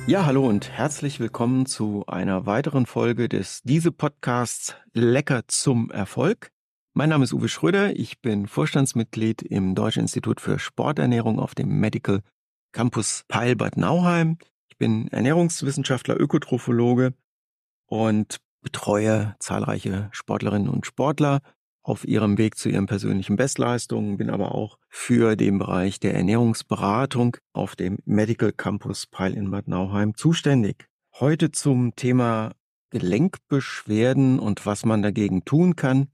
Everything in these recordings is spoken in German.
Ja, hallo und herzlich willkommen zu einer weiteren Folge des Diese-Podcasts Lecker zum Erfolg. Mein Name ist Uwe Schröder, ich bin Vorstandsmitglied im Deutschen Institut für Sporternährung auf dem Medical Campus Peil Bad Nauheim. Ich bin Ernährungswissenschaftler, Ökotrophologe und betreue zahlreiche Sportlerinnen und Sportler auf ihrem Weg zu ihren persönlichen Bestleistungen, bin aber auch für den Bereich der Ernährungsberatung auf dem Medical Campus Peil in Bad Nauheim zuständig. Heute zum Thema Gelenkbeschwerden und was man dagegen tun kann.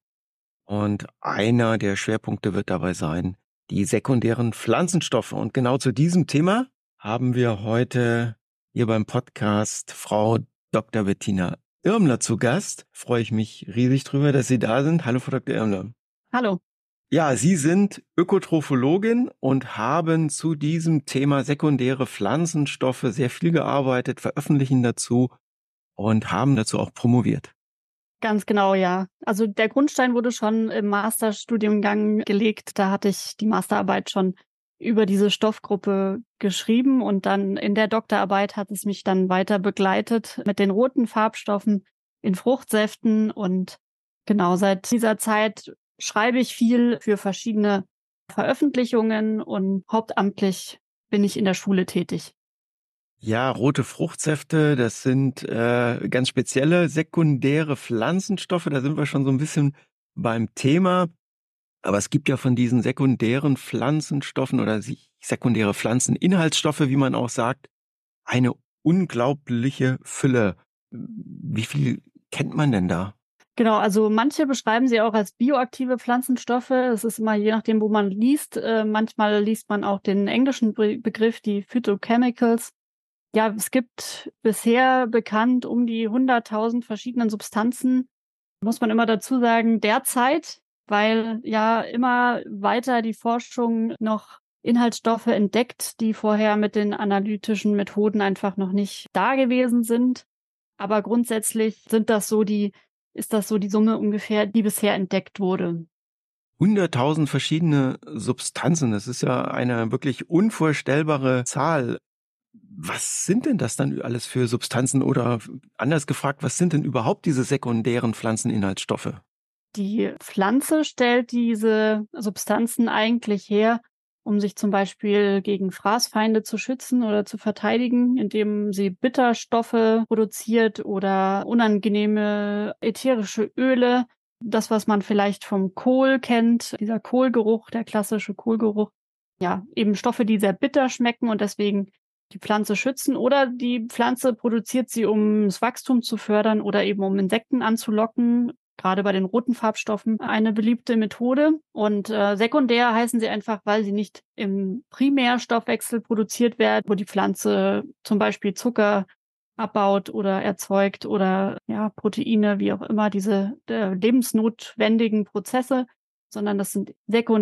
Und einer der Schwerpunkte wird dabei sein, die sekundären Pflanzenstoffe. Und genau zu diesem Thema haben wir heute hier beim Podcast Frau Dr. Bettina Irmler zu Gast. Freue ich mich riesig drüber, dass Sie da sind. Hallo, Frau Dr. Irmler. Hallo. Ja, Sie sind Ökotrophologin und haben zu diesem Thema sekundäre Pflanzenstoffe sehr viel gearbeitet, veröffentlichen dazu und haben dazu auch promoviert. Ganz genau, ja. Also der Grundstein wurde schon im Masterstudiengang gelegt. Da hatte ich die Masterarbeit schon über diese Stoffgruppe geschrieben und dann in der Doktorarbeit hat es mich dann weiter begleitet mit den roten Farbstoffen in Fruchtsäften und genau seit dieser Zeit schreibe ich viel für verschiedene Veröffentlichungen und hauptamtlich bin ich in der Schule tätig. Ja, rote Fruchtsäfte, das sind ganz spezielle sekundäre Pflanzenstoffe. Da sind wir schon so ein bisschen beim Thema. Aber es gibt ja von diesen sekundären Pflanzenstoffen oder sekundäre Pflanzeninhaltsstoffe, wie man auch sagt, eine unglaubliche Fülle. Wie viel kennt man denn da? Genau, also manche beschreiben sie auch als bioaktive Pflanzenstoffe. Es ist immer je nachdem, wo man liest. Manchmal liest man auch den englischen Begriff, die Phytochemicals. Ja, es gibt bisher bekannt um die 100.000 verschiedenen Substanzen. Muss man immer dazu sagen, derzeit, weil ja immer weiter die Forschung noch Inhaltsstoffe entdeckt, die vorher mit den analytischen Methoden einfach noch nicht da gewesen sind. Aber grundsätzlich ist das so die Summe ungefähr, die bisher entdeckt wurde. 100.000 verschiedene Substanzen, das ist ja eine wirklich unvorstellbare Zahl. Was sind denn das dann alles für Substanzen oder anders gefragt, was sind denn überhaupt diese sekundären Pflanzeninhaltsstoffe? Die Pflanze stellt diese Substanzen eigentlich her, um sich zum Beispiel gegen Fraßfeinde zu schützen oder zu verteidigen, indem sie Bitterstoffe produziert oder unangenehme ätherische Öle. Das, was man vielleicht vom Kohl kennt, dieser Kohlgeruch, der klassische Kohlgeruch. Ja, eben Stoffe, die sehr bitter schmecken und deswegen die Pflanze schützen. Oder die Pflanze produziert sie, um das Wachstum zu fördern oder eben um Insekten anzulocken. Gerade bei den roten Farbstoffen eine beliebte Methode. Und sekundär heißen sie einfach, weil sie nicht im Primärstoffwechsel produziert werden, wo die Pflanze zum Beispiel Zucker abbaut oder erzeugt oder ja Proteine, wie auch immer, diese lebensnotwendigen Prozesse, sondern das sind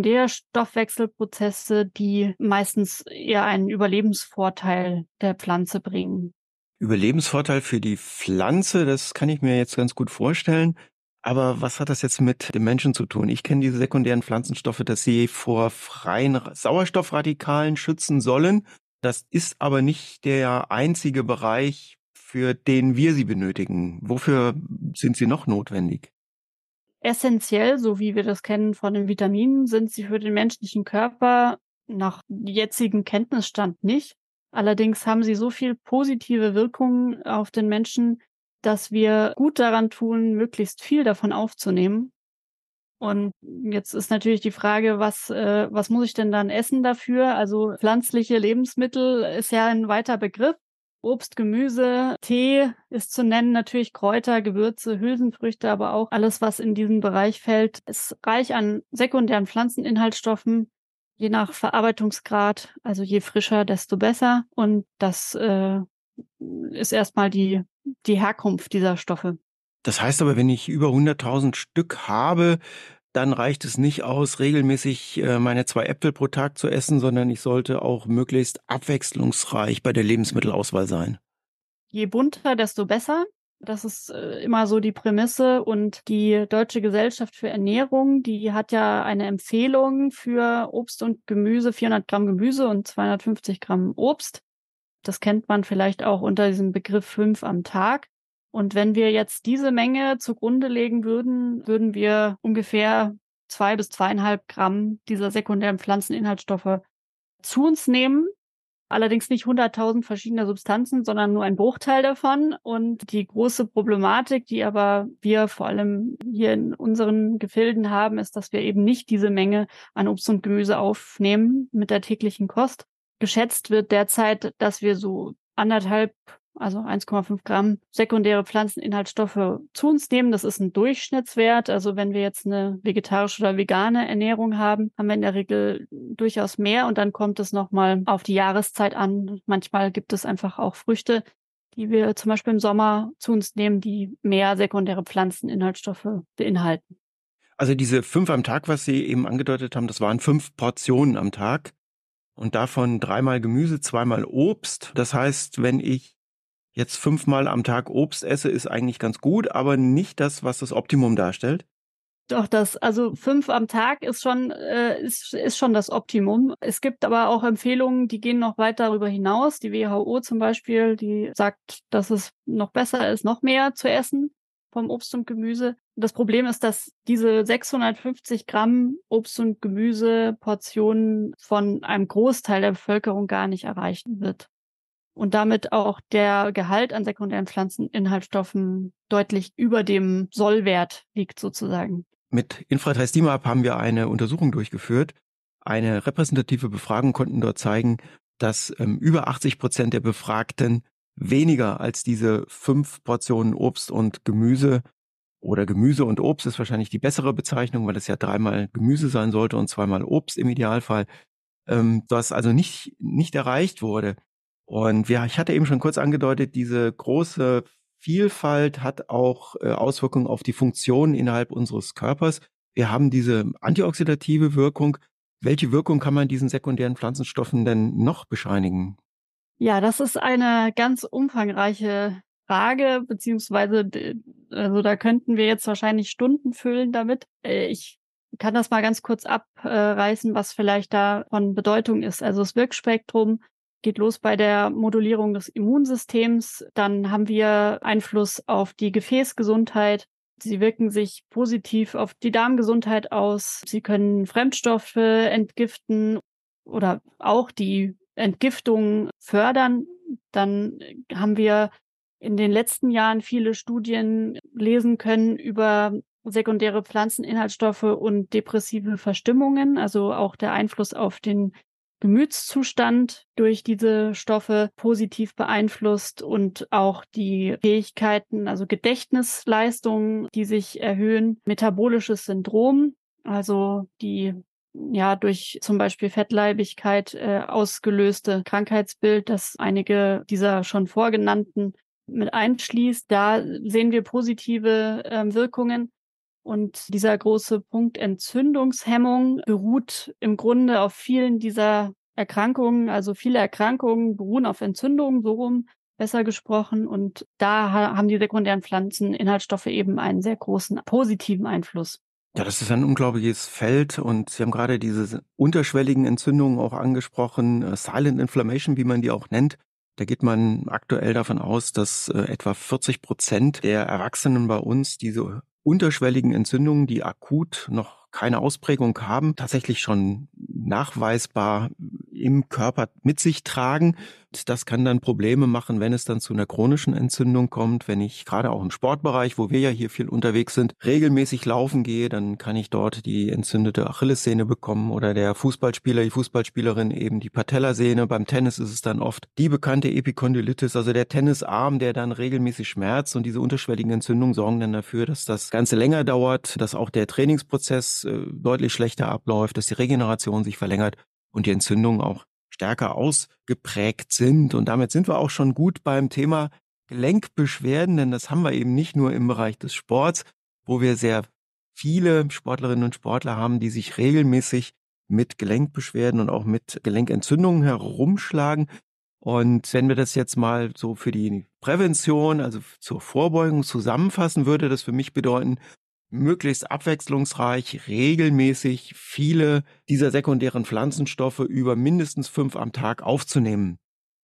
Sekundärstoffwechselprozesse, die meistens eher einen Überlebensvorteil der Pflanze bringen. Überlebensvorteil für die Pflanze, das kann ich mir jetzt ganz gut vorstellen. Aber was hat das jetzt mit dem Menschen zu tun? Ich kenne diese sekundären Pflanzenstoffe, dass sie vor freien Sauerstoffradikalen schützen sollen. Das ist aber nicht der einzige Bereich, für den wir sie benötigen. Wofür sind sie noch notwendig? Essentiell, so wie wir das kennen von den Vitaminen, sind sie für den menschlichen Körper nach jetzigem Kenntnisstand nicht. Allerdings haben sie so viel positive Wirkungen auf den Menschen, dass wir gut daran tun, möglichst viel davon aufzunehmen. Und jetzt ist natürlich die Frage, was muss ich denn dann essen dafür? Also pflanzliche Lebensmittel ist ja ein weiter Begriff. Obst, Gemüse, Tee ist zu nennen, natürlich Kräuter, Gewürze, Hülsenfrüchte, aber auch alles, was in diesen Bereich fällt, ist reich an sekundären Pflanzeninhaltsstoffen, je nach Verarbeitungsgrad. Also je frischer, desto besser. Und das ist erstmal die Herkunft dieser Stoffe. Das heißt aber, wenn ich über 100.000 Stück habe, dann reicht es nicht aus, regelmäßig meine 2 Äpfel pro Tag zu essen, sondern ich sollte auch möglichst abwechslungsreich bei der Lebensmittelauswahl sein. Je bunter, desto besser. Das ist immer so die Prämisse. Und die Deutsche Gesellschaft für Ernährung, die hat ja eine Empfehlung für Obst und Gemüse, 400 Gramm Gemüse und 250 Gramm Obst. Das kennt man vielleicht auch unter diesem Begriff 5 am Tag. Und wenn wir jetzt diese Menge zugrunde legen würden, würden wir ungefähr 2 bis 2,5 Gramm dieser sekundären Pflanzeninhaltsstoffe zu uns nehmen. Allerdings nicht 100.000 verschiedene Substanzen, sondern nur ein Bruchteil davon. Und die große Problematik, die aber wir vor allem hier in unseren Gefilden haben, ist, dass wir eben nicht diese Menge an Obst und Gemüse aufnehmen mit der täglichen Kost. Geschätzt wird derzeit, dass wir so 1,5, also 1,5 Gramm sekundäre Pflanzeninhaltsstoffe zu uns nehmen. Das ist ein Durchschnittswert. Also wenn wir jetzt eine vegetarische oder vegane Ernährung haben, haben wir in der Regel durchaus mehr. Und dann kommt es nochmal auf die Jahreszeit an. Manchmal gibt es einfach auch Früchte, die wir zum Beispiel im Sommer zu uns nehmen, die mehr sekundäre Pflanzeninhaltsstoffe beinhalten. Also diese 5 am Tag, was Sie eben angedeutet haben, das waren 5 Portionen am Tag und davon 3-mal Gemüse, 2-mal Obst. Das heißt, wenn ich jetzt 5-mal am Tag Obst esse, ist eigentlich ganz gut, aber nicht das, was das Optimum darstellt. Doch, also 5 am Tag ist schon das Optimum. Es gibt aber auch Empfehlungen, die gehen noch weit darüber hinaus. Die WHO zum Beispiel, die sagt, dass es noch besser ist, noch mehr zu essen vom Obst und Gemüse. Das Problem ist, dass diese 650 Gramm Obst- und Gemüseportionen von einem Großteil der Bevölkerung gar nicht erreicht wird. Und damit auch der Gehalt an sekundären Pflanzeninhaltsstoffen deutlich über dem Sollwert liegt sozusagen. Mit Infra3 STEAMUp haben wir eine Untersuchung durchgeführt. Eine repräsentative Befragung konnten dort zeigen, dass über 80% der Befragten weniger als diese 5 Portionen Obst und Gemüse oder Gemüse und Obst ist wahrscheinlich die bessere Bezeichnung, weil es ja 3-mal Gemüse sein sollte und 2-mal Obst im Idealfall, das also nicht erreicht wurde. Und ich hatte eben schon kurz angedeutet, diese große Vielfalt hat auch Auswirkungen auf die Funktion innerhalb unseres Körpers. Wir haben diese antioxidative Wirkung. Welche Wirkung kann man diesen sekundären Pflanzenstoffen denn noch bescheinigen? Ja, das ist eine ganz umfangreiche Frage, beziehungsweise also da könnten wir jetzt wahrscheinlich Stunden füllen damit. Ich kann das mal ganz kurz abreißen, was vielleicht da von Bedeutung ist. Also das Wirkspektrum geht los bei der Modulierung des Immunsystems. Dann haben wir Einfluss auf die Gefäßgesundheit. Sie wirken sich positiv auf die Darmgesundheit aus. Sie können Fremdstoffe entgiften oder auch die Entgiftung fördern. Dann haben wir in den letzten Jahren viele Studien lesen können über sekundäre Pflanzeninhaltsstoffe und depressive Verstimmungen, also auch der Einfluss auf den Gemütszustand durch diese Stoffe positiv beeinflusst und auch die Fähigkeiten, also Gedächtnisleistungen, die sich erhöhen, metabolisches Syndrom, also die durch zum Beispiel Fettleibigkeit ausgelöste Krankheitsbild, das einige dieser schon vorgenannten mit einschließt. Da sehen wir positive Wirkungen. Und dieser große Punkt Entzündungshemmung beruht im Grunde auf vielen dieser Erkrankungen. Also viele Erkrankungen beruhen auf Entzündungen, so rum besser gesprochen. Und da haben die sekundären Pflanzeninhaltsstoffe eben einen sehr großen positiven Einfluss. Ja, das ist ein unglaubliches Feld und Sie haben gerade diese unterschwelligen Entzündungen auch angesprochen, Silent Inflammation, wie man die auch nennt. Da geht man aktuell davon aus, dass etwa 40% der Erwachsenen bei uns diese unterschwelligen Entzündungen, die akut noch keine Ausprägung haben, tatsächlich schon nachweisbar im Körper mit sich tragen. Das kann dann Probleme machen, wenn es dann zu einer chronischen Entzündung kommt. Wenn ich gerade auch im Sportbereich, wo wir ja hier viel unterwegs sind, regelmäßig laufen gehe, dann kann ich dort die entzündete Achillessehne bekommen oder der Fußballspieler, die Fußballspielerin eben die Patellasehne. Beim Tennis ist es dann oft die bekannte Epikondylitis, also der Tennisarm, der dann regelmäßig schmerzt, und diese unterschwelligen Entzündungen sorgen dann dafür, dass das Ganze länger dauert, dass auch der Trainingsprozess deutlich schlechter abläuft, dass die Regeneration sich verlängert und die Entzündungen auch stärker ausgeprägt sind. Und damit sind wir auch schon gut beim Thema Gelenkbeschwerden, denn das haben wir eben nicht nur im Bereich des Sports, wo wir sehr viele Sportlerinnen und Sportler haben, die sich regelmäßig mit Gelenkbeschwerden und auch mit Gelenkentzündungen herumschlagen. Und wenn wir das jetzt mal so für die Prävention, also zur Vorbeugung zusammenfassen, würde das für mich bedeuten, möglichst abwechslungsreich, regelmäßig viele dieser sekundären Pflanzenstoffe über mindestens 5 am Tag aufzunehmen.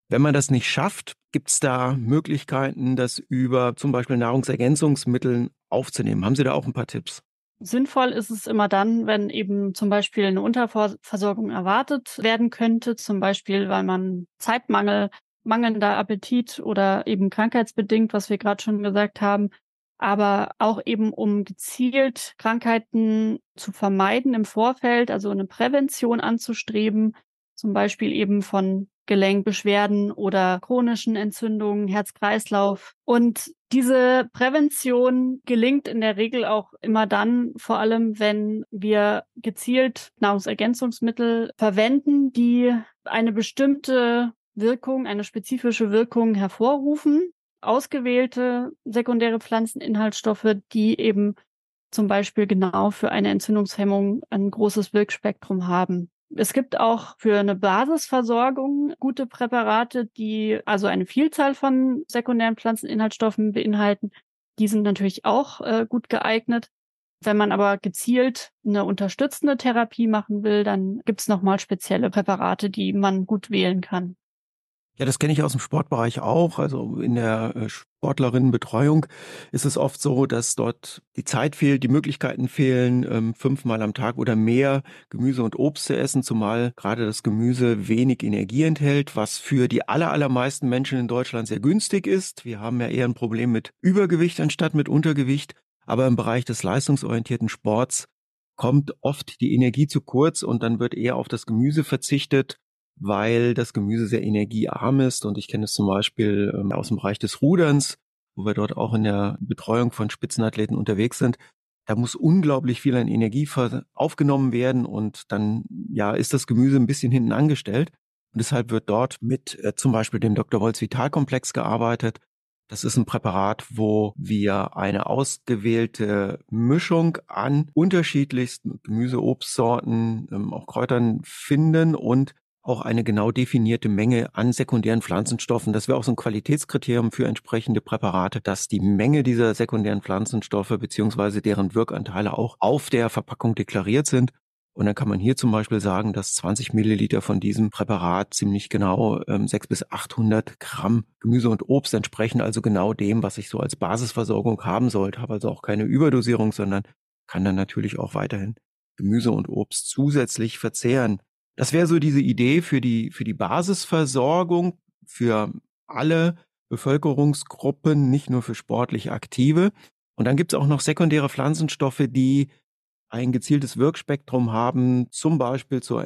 Wenn man das nicht schafft, gibt es da Möglichkeiten, das über zum Beispiel Nahrungsergänzungsmittel aufzunehmen? Haben Sie da auch ein paar Tipps? Sinnvoll ist es immer dann, wenn eben zum Beispiel eine Unterversorgung erwartet werden könnte, zum Beispiel, weil man Zeitmangel, mangelnder Appetit oder eben krankheitsbedingt, was wir gerade schon gesagt haben, aber auch eben um gezielt Krankheiten zu vermeiden im Vorfeld, also eine Prävention anzustreben, zum Beispiel eben von Gelenkbeschwerden oder chronischen Entzündungen, Herz-Kreislauf. Und diese Prävention gelingt in der Regel auch immer dann, vor allem wenn wir gezielt Nahrungsergänzungsmittel verwenden, die eine bestimmte Wirkung, eine spezifische Wirkung hervorrufen. Ausgewählte sekundäre Pflanzeninhaltsstoffe, die eben zum Beispiel genau für eine Entzündungshemmung ein großes Wirkspektrum haben. Es gibt auch für eine Basisversorgung gute Präparate, die also eine Vielzahl von sekundären Pflanzeninhaltsstoffen beinhalten. Die sind natürlich auch gut geeignet. Wenn man aber gezielt eine unterstützende Therapie machen will, dann gibt es nochmal spezielle Präparate, die man gut wählen kann. Ja, das kenne ich aus dem Sportbereich auch. Also in der Sportlerinnenbetreuung ist es oft so, dass dort die Zeit fehlt, die Möglichkeiten fehlen, 5-mal am Tag oder mehr Gemüse und Obst zu essen, zumal gerade das Gemüse wenig Energie enthält, was für die allermeisten Menschen in Deutschland sehr günstig ist. Wir haben ja eher ein Problem mit Übergewicht anstatt mit Untergewicht. Aber im Bereich des leistungsorientierten Sports kommt oft die Energie zu kurz und dann wird eher auf das Gemüse verzichtet, weil das Gemüse sehr energiearm ist. Und ich kenne es zum Beispiel aus dem Bereich des Ruderns, wo wir dort auch in der Betreuung von Spitzenathleten unterwegs sind. Da muss unglaublich viel an Energie aufgenommen werden und dann ja ist das Gemüse ein bisschen hinten angestellt. Und deshalb wird dort mit zum Beispiel dem Dr. Wolz Vitalkomplex gearbeitet. Das ist ein Präparat, wo wir eine ausgewählte Mischung an unterschiedlichsten Gemüse, Obstsorten, auch Kräutern finden und auch eine genau definierte Menge an sekundären Pflanzenstoffen. Das wäre auch so ein Qualitätskriterium für entsprechende Präparate, dass die Menge dieser sekundären Pflanzenstoffe beziehungsweise deren Wirkanteile auch auf der Verpackung deklariert sind. Und dann kann man hier zum Beispiel sagen, dass 20 Milliliter von diesem Präparat ziemlich genau 600 bis 800 Gramm Gemüse und Obst entsprechen, also genau dem, was ich so als Basisversorgung haben sollte. Habe also auch keine Überdosierung, sondern kann dann natürlich auch weiterhin Gemüse und Obst zusätzlich verzehren. Das wäre so diese Idee für die Basisversorgung für alle Bevölkerungsgruppen, nicht nur für sportlich Aktive. Und dann gibt es auch noch sekundäre Pflanzenstoffe, die ein gezieltes Wirkspektrum haben, zum Beispiel zur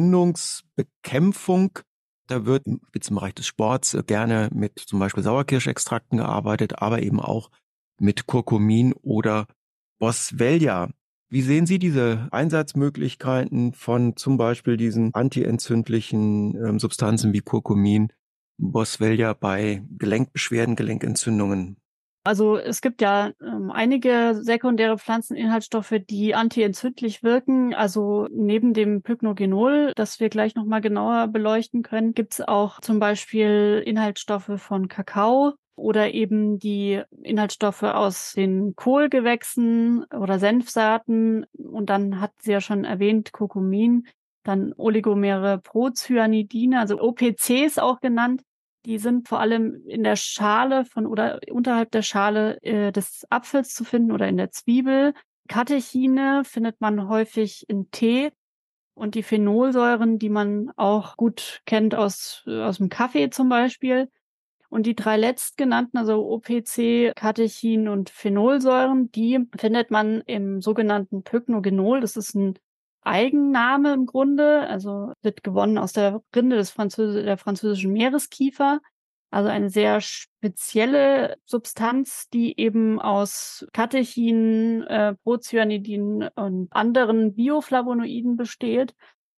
Entzündungsbekämpfung. Da wird jetzt im Bereich des Sports gerne mit zum Beispiel Sauerkirschextrakten gearbeitet, aber eben auch mit Curcumin oder Boswellia. Wie sehen Sie diese Einsatzmöglichkeiten von zum Beispiel diesen antientzündlichen Substanzen wie Curcumin, Boswellia bei Gelenkbeschwerden, Gelenkentzündungen? Also es gibt ja einige sekundäre Pflanzeninhaltsstoffe, die antientzündlich wirken. Also neben dem Pycnogenol, das wir gleich nochmal genauer beleuchten können, gibt es auch zum Beispiel Inhaltsstoffe von Kakao oder eben die Inhaltsstoffe aus den Kohlgewächsen oder Senfsaaten. Und dann hat sie ja schon erwähnt, Curcumin, dann Oligomere Procyanidine, also OPCs auch genannt. Die sind vor allem in der Schale von oder unterhalb der Schale des Apfels zu finden oder in der Zwiebel. Katechine findet man häufig in Tee und die Phenolsäuren, die man auch gut kennt aus dem Kaffee zum Beispiel. Und die drei letztgenannten, also OPC, Katechin und Phenolsäuren, die findet man im sogenannten Pycnogenol. Das ist ein Eigenname im Grunde, also wird gewonnen aus der Rinde der französischen Meereskiefer. Also eine sehr spezielle Substanz, die eben aus Katechin, Procyanidin und anderen Bioflavonoiden besteht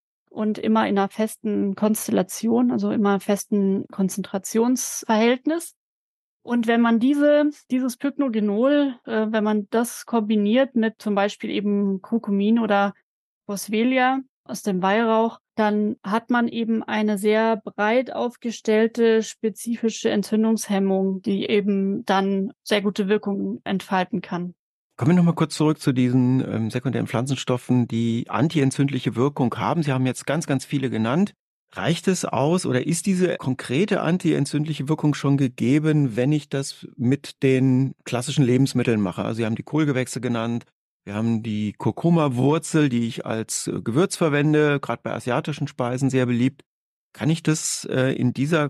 und immer in einer festen Konstellation, also immer festen Konzentrationsverhältnis. Und wenn man dieses Pycnogenol, wenn man das kombiniert mit zum Beispiel eben Curcumin oder Boswellia aus dem Weihrauch, dann hat man eben eine sehr breit aufgestellte spezifische Entzündungshemmung, die eben dann sehr gute Wirkungen entfalten kann. Kommen wir nochmal kurz zurück zu diesen sekundären Pflanzenstoffen, die antientzündliche Wirkung haben. Sie haben jetzt ganz viele genannt. Reicht es aus oder ist diese konkrete antientzündliche Wirkung schon gegeben, wenn ich das mit den klassischen Lebensmitteln mache? Also Sie haben die Kohlgewächse genannt, wir haben die Kurkuma-Wurzel, die ich als Gewürz verwende, gerade bei asiatischen Speisen sehr beliebt. Kann ich das in dieser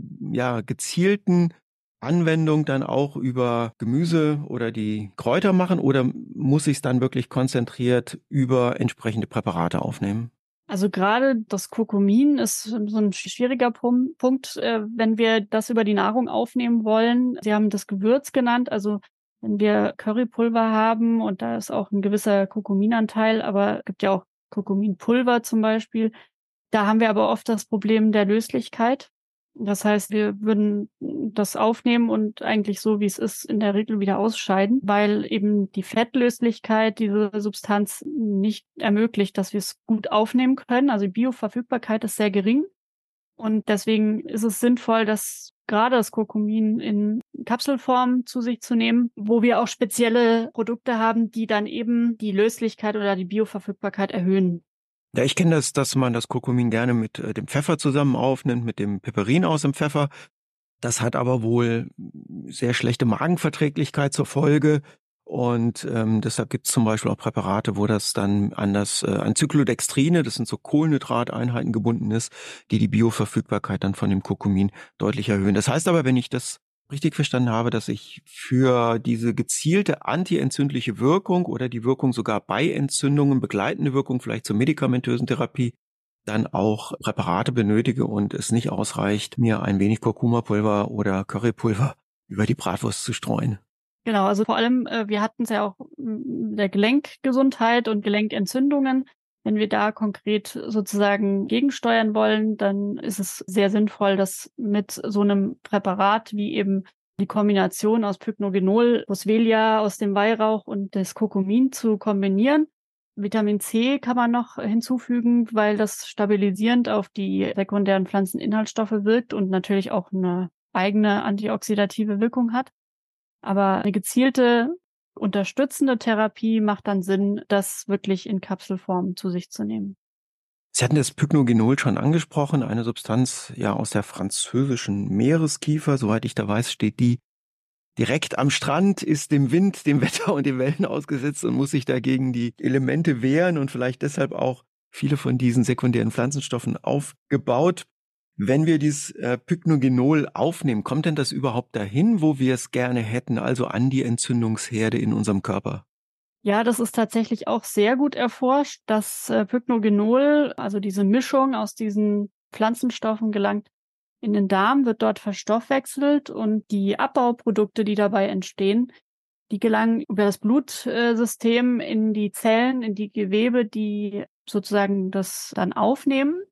gezielten Anwendung dann auch über Gemüse oder die Kräuter machen oder muss ich es dann wirklich konzentriert über entsprechende Präparate aufnehmen? Also gerade das Kurkumin ist so ein schwieriger Punkt, wenn wir das über die Nahrung aufnehmen wollen. Sie haben das Gewürz genannt, also wenn wir Currypulver haben und da ist auch ein gewisser Kurkuminanteil, aber es gibt ja auch Kurkuminpulver zum Beispiel. Da haben wir aber oft das Problem der Löslichkeit. Das heißt, wir würden das aufnehmen und eigentlich so, wie es ist, in der Regel wieder ausscheiden, weil eben die Fettlöslichkeit diese Substanz nicht ermöglicht, dass wir es gut aufnehmen können. Also die Bioverfügbarkeit ist sehr gering. Und deswegen ist es sinnvoll, dass gerade das Kurkumin in Kapselform zu sich zu nehmen, wo wir auch spezielle Produkte haben, die dann eben die Löslichkeit oder die Bioverfügbarkeit erhöhen. Ja, ich kenne das, dass man das Kurkumin gerne mit dem Pfeffer zusammen aufnimmt, mit dem Piperin aus dem Pfeffer. Das hat aber wohl sehr schlechte Magenverträglichkeit zur Folge. Und deshalb gibt es zum Beispiel auch Präparate, wo das dann an Cyclodextrine, das sind so Kohlenhydrateinheiten gebunden ist, die die Bioverfügbarkeit dann von dem Kurkumin deutlich erhöhen. Das heißt aber, wenn ich das richtig verstanden habe, dass ich für diese gezielte antientzündliche Wirkung oder die Wirkung sogar bei Entzündungen, begleitende Wirkung vielleicht zur medikamentösen Therapie, dann auch Präparate benötige und es nicht ausreicht, mir ein wenig Kurkuma-Pulver oder Currypulver über die Bratwurst zu streuen. Genau, also vor allem, wir hatten es ja auch der Gelenkgesundheit und Gelenkentzündungen. Wenn wir da konkret sozusagen gegensteuern wollen, dann ist es sehr sinnvoll, das mit so einem Präparat wie eben die Kombination aus Pycnogenol, Boswellia aus dem Weihrauch und des Kurkumin zu kombinieren. Vitamin C kann man noch hinzufügen, weil das stabilisierend auf die sekundären Pflanzeninhaltsstoffe wirkt und natürlich auch eine eigene antioxidative Wirkung hat. Aber eine gezielte unterstützende Therapie macht dann Sinn, das wirklich in Kapselform zu sich zu nehmen. Sie hatten das Pycnogenol schon angesprochen, eine Substanz ja aus der französischen Meereskiefer. Soweit ich da weiß, steht die direkt am Strand, ist dem Wind, dem Wetter und den Wellen ausgesetzt und muss sich dagegen die Elemente wehren und vielleicht deshalb auch viele von diesen sekundären Pflanzenstoffen aufgebaut. Wenn wir dieses Pycnogenol aufnehmen, kommt denn das überhaupt dahin, wo wir es gerne hätten, also an die Entzündungsherde in unserem Körper? Ja, das ist tatsächlich auch sehr gut erforscht. Das Pycnogenol, also diese Mischung aus diesen Pflanzenstoffen, gelangt in den Darm, wird dort verstoffwechselt und die Abbauprodukte, die dabei entstehen, die gelangen über das Blutsystem in die Zellen, in die Gewebe, die sozusagen das dann aufnehmen.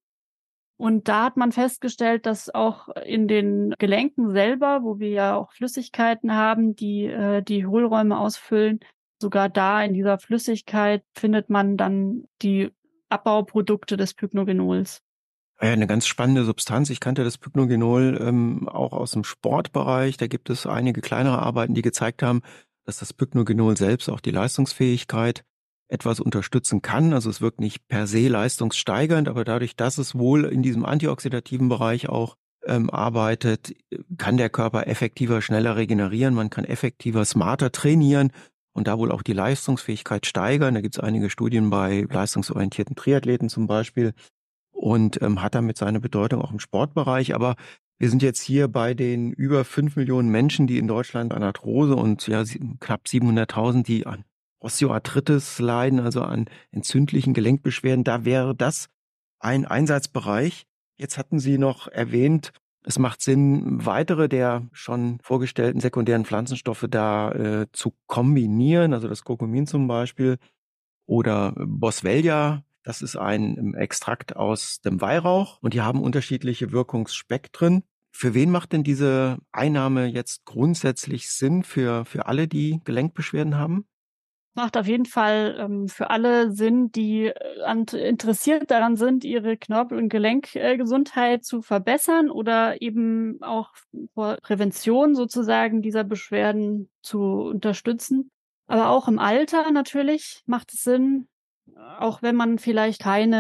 Und da hat man festgestellt, dass auch in den Gelenken selber, wo wir ja auch Flüssigkeiten haben, die die Hohlräume ausfüllen, sogar da in dieser Flüssigkeit findet man dann die Abbauprodukte des Pycnogenols. Ja, eine ganz spannende Substanz. Ich kannte das Pycnogenol auch aus dem Sportbereich. Da gibt es einige kleinere Arbeiten, die gezeigt haben, dass das Pycnogenol selbst auch die Leistungsfähigkeit etwas unterstützen kann. Also es wirkt nicht per se leistungssteigernd, aber dadurch, dass es wohl in diesem antioxidativen Bereich auch arbeitet, kann der Körper effektiver, schneller regenerieren. Man kann effektiver, smarter trainieren und da wohl auch die Leistungsfähigkeit steigern. Da gibt es einige Studien bei leistungsorientierten Triathleten zum Beispiel und hat damit seine Bedeutung auch im Sportbereich. Aber wir sind jetzt hier bei den über 5 Millionen Menschen, die in Deutschland an Arthrose und ja, knapp 700.000, die an Osteoarthritis leiden, also an entzündlichen Gelenkbeschwerden. Da wäre das ein Einsatzbereich. Jetzt hatten Sie noch erwähnt, es macht Sinn, weitere der schon vorgestellten sekundären Pflanzenstoffe da zu kombinieren, also das Kurkumin zum Beispiel oder Boswellia. Das ist ein Extrakt aus dem Weihrauch und die haben unterschiedliche Wirkungsspektren. Für wen macht denn diese Einnahme jetzt grundsätzlich Sinn für alle, die Gelenkbeschwerden haben? Macht auf jeden Fall für alle Sinn, die interessiert daran sind, ihre Knorpel- und Gelenkgesundheit zu verbessern oder eben auch vor Prävention sozusagen dieser Beschwerden zu unterstützen. Aber auch im Alter natürlich macht es Sinn, auch wenn man vielleicht keine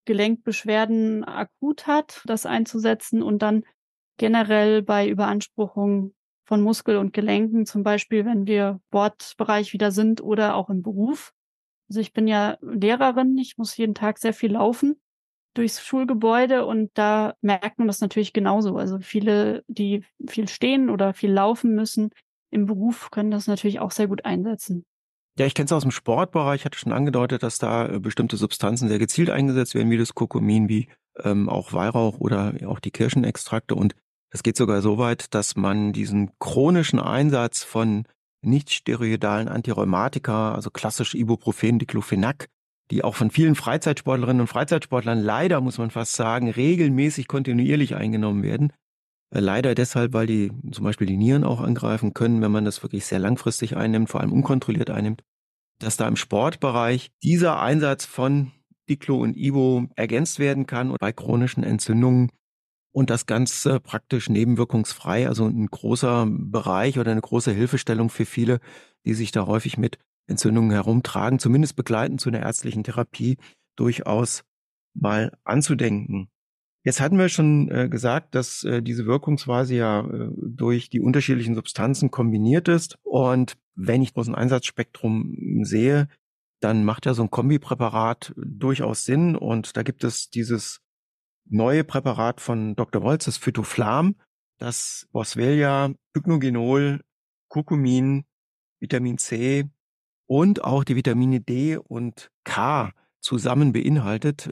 Gelenkbeschwerden akut hat, das einzusetzen und dann generell bei Überanspruchung von Muskel und Gelenken, zum Beispiel, wenn wir im Sportbereich wieder sind oder auch im Beruf. Also ich bin ja Lehrerin, ich muss jeden Tag sehr viel laufen durchs Schulgebäude und da merkt man das natürlich genauso. Also viele, die viel stehen oder viel laufen müssen im Beruf, können das natürlich auch sehr gut einsetzen. Ja, ich kenne es aus dem Sportbereich, hatte schon angedeutet, dass da bestimmte Substanzen sehr gezielt eingesetzt werden, wie das Kurkumin, wie auch Weihrauch oder auch die Kirschenextrakte. Und es geht sogar so weit, dass man diesen chronischen Einsatz von nicht-steroidalen Antirheumatika, also klassisch Ibuprofen, Diclofenac, die auch von vielen Freizeitsportlerinnen und Freizeitsportlern leider, muss man fast sagen, regelmäßig kontinuierlich eingenommen werden. Leider deshalb, weil die zum Beispiel die Nieren auch angreifen können, wenn man das wirklich sehr langfristig einnimmt, vor allem unkontrolliert einnimmt, dass da im Sportbereich dieser Einsatz von Diclo und Ibo ergänzt werden kann und bei chronischen Entzündungen und das Ganze praktisch nebenwirkungsfrei, also ein großer Bereich oder eine große Hilfestellung für viele, die sich da häufig mit Entzündungen herumtragen, zumindest begleitend zu einer ärztlichen Therapie, durchaus mal anzudenken. Jetzt hatten wir schon gesagt, dass diese Wirkungsweise ja durch die unterschiedlichen Substanzen kombiniert ist. Und wenn ich bloß ein Einsatzspektrum sehe, dann macht ja so ein Kombipräparat durchaus Sinn. Und da gibt es dieses neue Präparat von Dr. Wolz, das Phytoflam, das Boswellia, Pycnogenol, Curcumin, Vitamin C und auch die Vitamine D und K zusammen beinhaltet.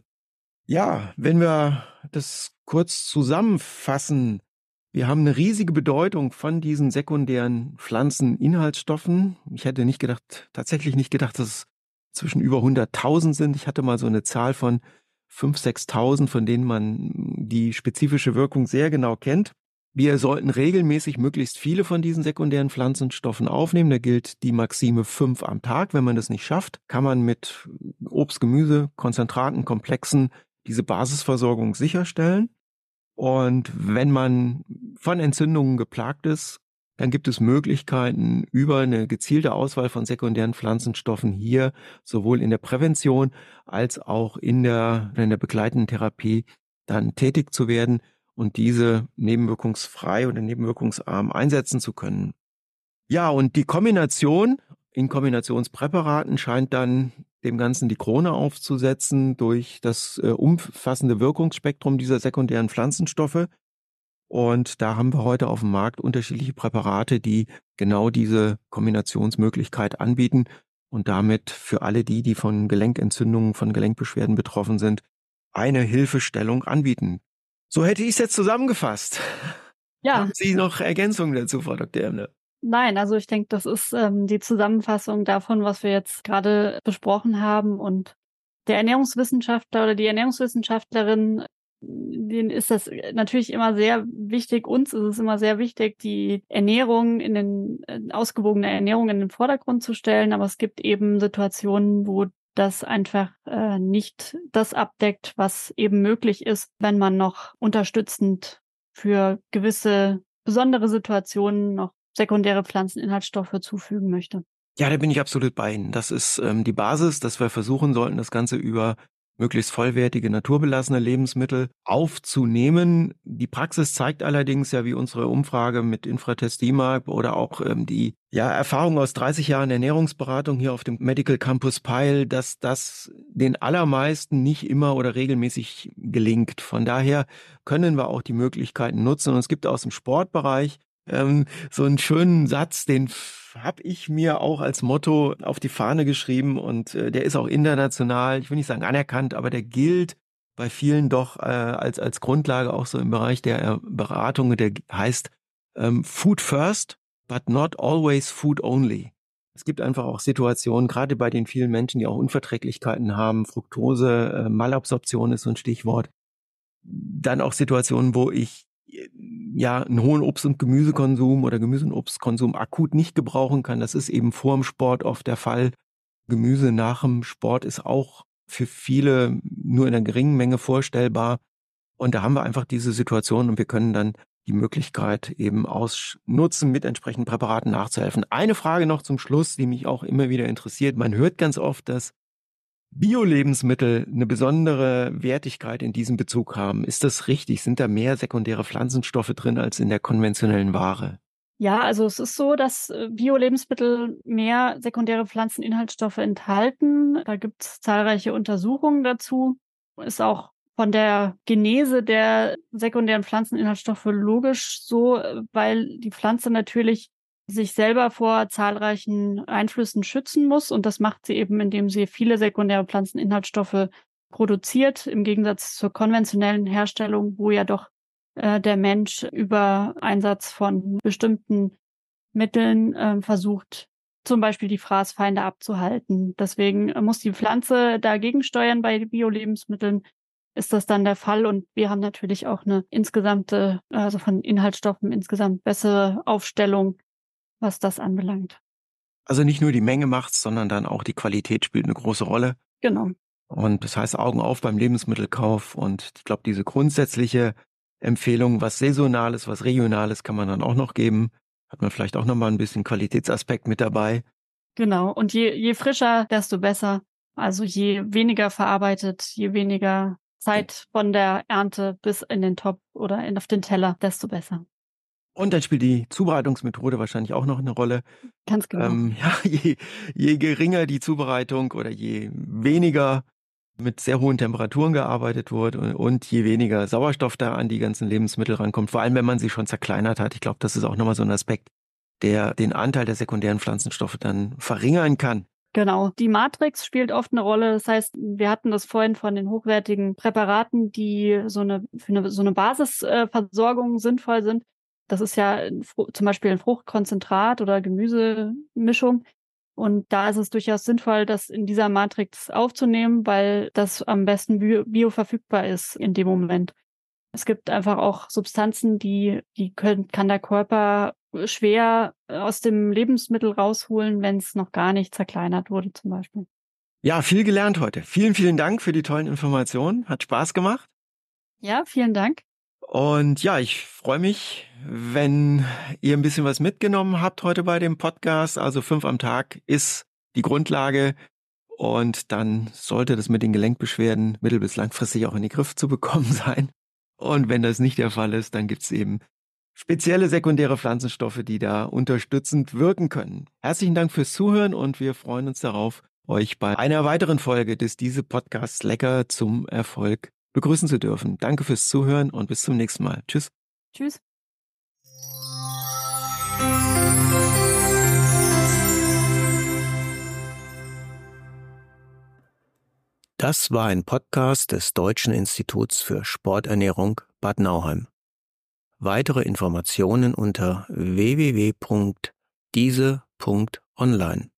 Ja, wenn wir das kurz zusammenfassen, wir haben eine riesige Bedeutung von diesen sekundären Pflanzeninhaltsstoffen. Ich hätte tatsächlich nicht gedacht, dass es zwischen über 100.000 sind. Ich hatte mal so eine Zahl von 5.000, 6.000, von denen man die spezifische Wirkung sehr genau kennt. Wir sollten regelmäßig möglichst viele von diesen sekundären Pflanzenstoffen aufnehmen. Da gilt die Maxime 5 am Tag. Wenn man das nicht schafft, kann man mit Obst, Gemüse, Konzentraten, Komplexen diese Basisversorgung sicherstellen. Und wenn man von Entzündungen geplagt ist, dann gibt es Möglichkeiten, über eine gezielte Auswahl von sekundären Pflanzenstoffen hier sowohl in der Prävention als auch in der begleitenden Therapie dann tätig zu werden und diese nebenwirkungsfrei oder nebenwirkungsarm einsetzen zu können. Ja, und die Kombination in Kombinationspräparaten scheint dann dem Ganzen die Krone aufzusetzen durch das umfassende Wirkungsspektrum dieser sekundären Pflanzenstoffe. Und da haben wir heute auf dem Markt unterschiedliche Präparate, die genau diese Kombinationsmöglichkeit anbieten und damit für alle die von Gelenkentzündungen, von Gelenkbeschwerden betroffen sind, eine Hilfestellung anbieten. So hätte ich es jetzt zusammengefasst. Ja. Haben Sie noch Ergänzungen dazu, Frau Dr. Emle? Nein, also ich denke, das ist die Zusammenfassung davon, was wir jetzt gerade besprochen haben. Und der Ernährungswissenschaftler oder die Ernährungswissenschaftlerin, denen ist das natürlich immer sehr wichtig. Uns ist es immer sehr wichtig, die Ernährung ausgewogene Ernährung in den Vordergrund zu stellen. Aber es gibt eben Situationen, wo das einfach nicht das abdeckt, was eben möglich ist, wenn man noch unterstützend für gewisse besondere Situationen noch sekundäre Pflanzeninhaltsstoffe zufügen möchte. Ja, da bin ich absolut bei Ihnen. Das ist die Basis, dass wir versuchen sollten, das Ganze über möglichst vollwertige, naturbelassene Lebensmittel aufzunehmen. Die Praxis zeigt allerdings ja, wie unsere Umfrage mit Infratest DIMAP oder auch die Erfahrung aus 30 Jahren Ernährungsberatung hier auf dem Medical Campus Peil, dass das den allermeisten nicht immer oder regelmäßig gelingt. Von daher können wir auch die Möglichkeiten nutzen. Und es gibt aus dem Sportbereich so einen schönen Satz, den habe ich mir auch als Motto auf die Fahne geschrieben und der ist auch international, ich will nicht sagen anerkannt, aber der gilt bei vielen doch als Grundlage auch so im Bereich der Beratung. Der heißt Food first, but not always food only. Es gibt einfach auch Situationen, gerade bei den vielen Menschen, die auch Unverträglichkeiten haben, Fructose, Malabsorption ist so ein Stichwort, dann auch Situationen, wo ich einen hohen Obst- und Gemüsekonsum oder Gemüse- und Obstkonsum akut nicht gebrauchen kann. Das ist eben vor dem Sport oft der Fall. Gemüse nach dem Sport ist auch für viele nur in einer geringen Menge vorstellbar. Und da haben wir einfach diese Situation und wir können dann die Möglichkeit eben ausnutzen, mit entsprechenden Präparaten nachzuhelfen. Eine Frage noch zum Schluss, die mich auch immer wieder interessiert. Man hört ganz oft, dass Bio-Lebensmittel eine besondere Wertigkeit in diesem Bezug haben. Ist das richtig? Sind da mehr sekundäre Pflanzenstoffe drin als in der konventionellen Ware? Ja, also es ist so, dass Bio-Lebensmittel mehr sekundäre Pflanzeninhaltsstoffe enthalten. Da gibt es zahlreiche Untersuchungen dazu. Ist auch von der Genese der sekundären Pflanzeninhaltsstoffe logisch so, weil die Pflanze natürlich sich selber vor zahlreichen Einflüssen schützen muss. Und das macht sie eben, indem sie viele sekundäre Pflanzeninhaltsstoffe produziert, im Gegensatz zur konventionellen Herstellung, wo ja doch der Mensch über Einsatz von bestimmten Mitteln versucht, zum Beispiel die Fraßfeinde abzuhalten. Deswegen muss die Pflanze dagegen steuern. Bei Bio-Lebensmitteln ist das dann der Fall. Und wir haben natürlich auch eine also von Inhaltsstoffen insgesamt bessere Aufstellung, was das anbelangt. Also nicht nur die Menge macht's, sondern dann auch die Qualität spielt eine große Rolle. Genau. Und das heißt Augen auf beim Lebensmittelkauf. Und ich glaube, diese grundsätzliche Empfehlung, was Saisonales, was Regionales kann man dann auch noch geben. Hat man vielleicht auch nochmal ein bisschen Qualitätsaspekt mit dabei. Genau. Und je frischer, desto besser. Also je weniger verarbeitet, je weniger Zeit von der Ernte bis in den Topf oder auf den Teller, desto besser. Und dann spielt die Zubereitungsmethode wahrscheinlich auch noch eine Rolle. Ganz genau. Ja, je geringer die Zubereitung oder je weniger mit sehr hohen Temperaturen gearbeitet wird und je weniger Sauerstoff da an die ganzen Lebensmittel rankommt, vor allem wenn man sie schon zerkleinert hat. Ich glaube, das ist auch nochmal so ein Aspekt, der den Anteil der sekundären Pflanzenstoffe dann verringern kann. Genau. Die Matrix spielt oft eine Rolle. Das heißt, wir hatten das vorhin von den hochwertigen Präparaten, die für so eine Basisversorgung sinnvoll sind. Das ist ja zum Beispiel ein Fruchtkonzentrat oder Gemüsemischung. Und da ist es durchaus sinnvoll, das in dieser Matrix aufzunehmen, weil das am besten bioverfügbar ist in dem Moment. Es gibt einfach auch Substanzen, kann der Körper schwer aus dem Lebensmittel rausholen, wenn es noch gar nicht zerkleinert wurde zum Beispiel. Ja, viel gelernt heute. Vielen, vielen Dank für die tollen Informationen. Hat Spaß gemacht. Ja, vielen Dank. Und ja, ich freue mich, wenn ihr ein bisschen was mitgenommen habt heute bei dem Podcast. Also 5 am Tag ist die Grundlage. Und dann sollte das mit den Gelenkbeschwerden mittel- bis langfristig auch in den Griff zu bekommen sein. Und wenn das nicht der Fall ist, dann gibt es eben spezielle sekundäre Pflanzenstoffe, die da unterstützend wirken können. Herzlichen Dank fürs Zuhören und wir freuen uns darauf, euch bei einer weiteren Folge des Diese Podcasts Lecker zum Erfolg begrüßen zu dürfen. Danke fürs Zuhören und bis zum nächsten Mal. Tschüss. Tschüss. Das war ein Podcast des Deutschen Instituts für Sporternährung Bad Nauheim. Weitere Informationen unter www.diese.online.